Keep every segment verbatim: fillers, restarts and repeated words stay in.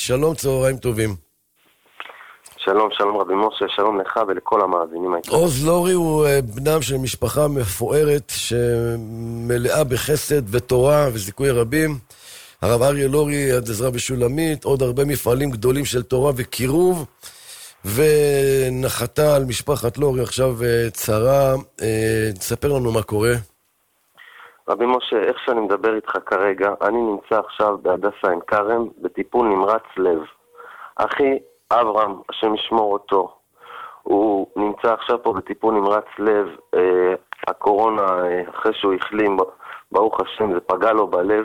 שלום, צהריים טובים. שלום, שלום רבי משה, שלום לך ולכל המאזינים. עוז לורי הוא בנם של משפחה מפוארת שמלאה בחסד ותורה וזיכוי רבים. הרב אריה לורי, יד עזרא ושולמית, עוד הרבה מפעלים גדולים של תורה וקירוב, ונחתה על משפחת לורי עכשיו צרה. תספר לנו מה קורה. רבי משה, איך שאני מדבר איתך כרגע, אני נמצא עכשיו בהדסה עין כרם בטיפול נמרץ לב. אחי אברהם, השם ישמור אותו, הוא נמצא עכשיו פה בטיפול נמרץ לב. אה, הקורונה, אה, אחרי שהוא החלים, ברוך השם, זה פגע לו בלב.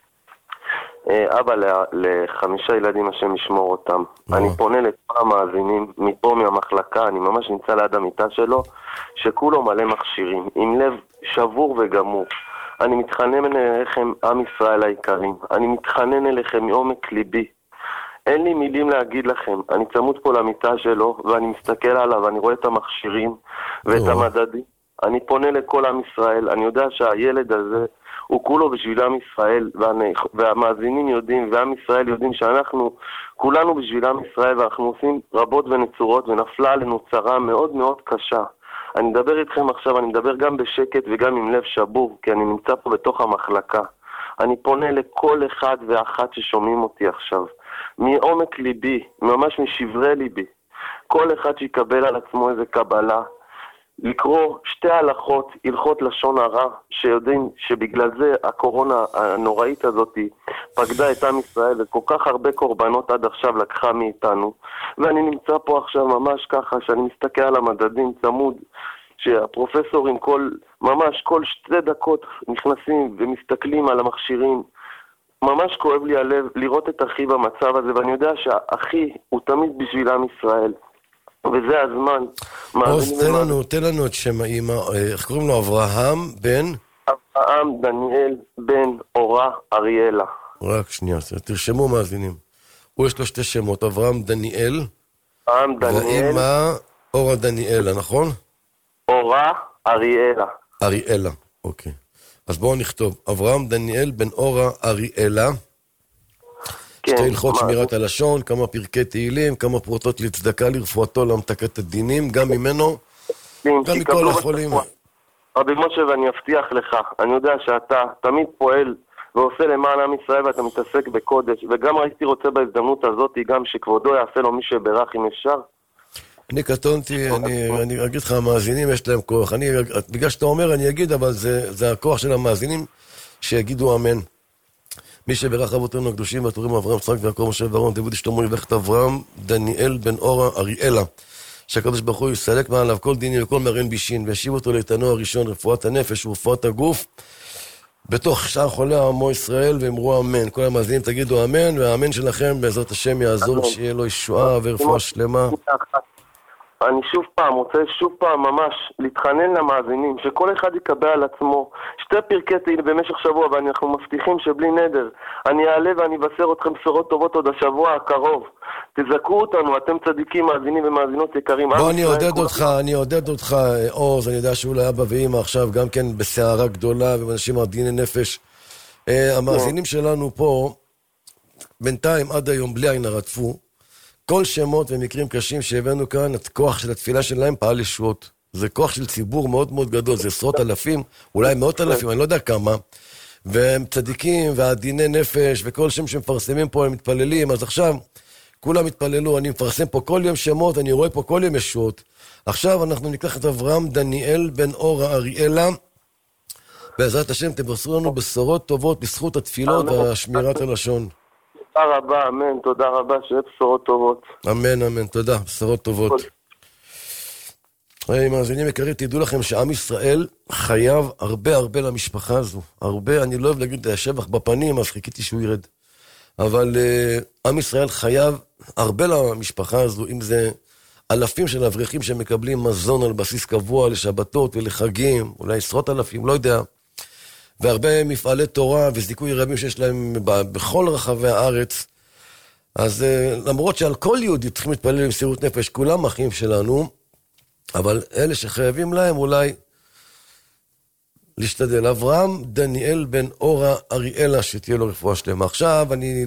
אה, אבא לחמישה ילדים, השם ישמור אותם. אה. אני פונה לכל המאזינים, מפה מהמחלקה, אני ממש נמצא ליד המיטה שלו, שכולו מלא מכשירים, עם לב שבור וגמור. אני מתחנן אליכם, עם ישראל היקרים, אני מתחנן אליכם מעומק ליבי. אין לי מילים להגיד לכם, אני צמוד פה למיטה שלו, ואני מסתכל עליו, ואני רואה את המכשירים ואת או. המדדים. אני פונה לכל עם ישראל, אני יודע שהילד הזה הוא כולו בשביל עם ישראל, ואני, והמאזינים יודעים, ועם ישראל יודעים שאנחנו, כולנו בשביל עם ישראל, ואנחנו עושים רבות ונצורות, ונפלה עלינו צרה מאוד מאוד קשה. אני מדבר איתכם עכשיו, אני מדבר גם בשקט וגם עם לב שבור, כי אני נמצא פה בתוך המחלקה. אני פונה לכל אחד ואחת ששומעים אותי עכשיו. מעומק ליבי, ממש משברי ליבי, כל אחד שיקבל על עצמו איזה קבלה, לקרוא שתי הלכות, הלכות לשון הרע, שיודעים שבגלל זה הקורונה הנוראית הזאת פקדה את עם ישראל, וכל כך הרבה קורבנות עד עכשיו לקחה מאיתנו, ואני נמצא פה עכשיו ממש ככה, שאני מסתכל על המדדים צמוד, שהפרופסורים כל, ממש כל שתי דקות נכנסים ומסתכלים על המכשירים. ממש כואב לי הלב לראות את אחי במצב הזה, ואני יודע שהאחי הוא תמיד בשביל עם ישראל, וזה הזמן. עוז, תן לנו, תן לנו את שם האמא, איך קוראים לו? אברהם בן? אברהם דניאל בן אורה אריאלה. רק שנייה, תרשמו מאזינים. הוא יש לו שתי שמות, אברהם דניאל, אברהם דניאל, ואמא אורה דניאלה, נכון? אורה אריאלה. אריאלה, אוקיי. אז בואו נכתוב, אברהם דניאל בן אורה אריאלה, כן, שתי הלכות מה? שמירת הלשון, כמה פרקי תהילים, כמה פרוטות לצדקה לרפואתו להמתקת הדינים, גם ממנו, גם מכל החולים. רבי משה, ואני אבטיח לך, אני יודע שאתה תמיד פועל ועושה למען עם ישראל, ואתה מתעסק בקודש, וגם הייתי רוצה בהזדמנות הזאת, גם שכבודו יעשה לו מי שברך אם אפשר. אני קטונתי, אני, אני אגיד לך, המאזינים יש להם כוח. אני, בגלל שאתה אומר, אני אגיד, אבל זה, זה הכוח של המאזינים שיגידו אמן. מי שברך אבותינו הקדושים והטובים, אברהם, יצחק ויעקב, משה ואהרון, דוד ושלמה, יברך את אברהם, דניאל בן אורה אריאלה, שהקדוש ברוך הוא יסלק מעליו כל דינים וכל מרעין בישין, וישיב אותו לאיתנו הראשון, רפואת הנפש ורפואת הגוף, בתוך שאר חולי עמו ישראל, ואמרו אמן. כל המאזינים תגידו אמן, והאמן שלכם בעזרת השם יעזור, שיהיה לו ישועה ורפואה שלמה. אני שוב פעם רוצה שוב פעם ממש להתחנן למאזינים, שכל אחד יקבל על עצמו שתי פרקי תהילים במשך שבוע, ואנחנו מבטיחים שבלי נדר אני אעלה ואני אבשר אתכם בשורות טובות עוד השבוע הקרוב. תזכרו אותנו, אתם צדיקים, מאזינים ומאזינות יקרים. בוא, אני עודד אותך, אני עודד אותך, עוז, אני יודע שאולי אבא ואמא עכשיו גם כן בסערה גדולה, ואנשים עדיני נפש. המאזינים שלנו פה, בינתיים עד היום בלי עין הרדפו, כל שמות ומקרים קשים שהבאנו כאן, הכוח של התפילה שלהם פעל ישועות. זה כוח של ציבור מאוד מאוד גדול, זה עשרות אלפים, אולי מאות אלפים, אני לא יודע כמה, והם צדיקים ועדיני נפש, וכל שם שמפרסמים פה הם מתפללים, אז עכשיו כולם מתפללו, אני מפרסם פה כל יום שמות, אני רואה פה כל יום ישועות. עכשיו אנחנו ניקח את אברהם דניאל בן אורה אריאלה, בעזרת השם תבשרו לנו בשורות טובות בזכות התפילות והשמירת הלשון. תודה רבה, אמן, תודה רבה, שיהיה בשורות טובות. אמן, אמן, תודה, בשורות טובות. היי, מאזינים יקרים, תדעו לכם שעם ישראל חייב הרבה הרבה למשפחה הזו. הרבה, אני לא אוהב להגיד שבח בפנים, אז חיכיתי שהוא ירד. אבל uh, עם ישראל חייב הרבה למשפחה הזו, אם זה אלפים של אברכים שמקבלים מזון על בסיס קבוע לשבתות ולחגים, אולי עשרות אלפים, לא יודע. והרבה מפעלי תורה וזיכוי רבים שיש להם בכל רחבי הארץ. אז למרות שעל כל יהודי צריכים להתפלל עם מסירות נפש, כולם אחים שלנו, אבל אלה שחייבים להם אולי להשתדל. אברהם דניאל בן אורה אריאלה, שתהיה לו רפואה שלמה. עכשיו אני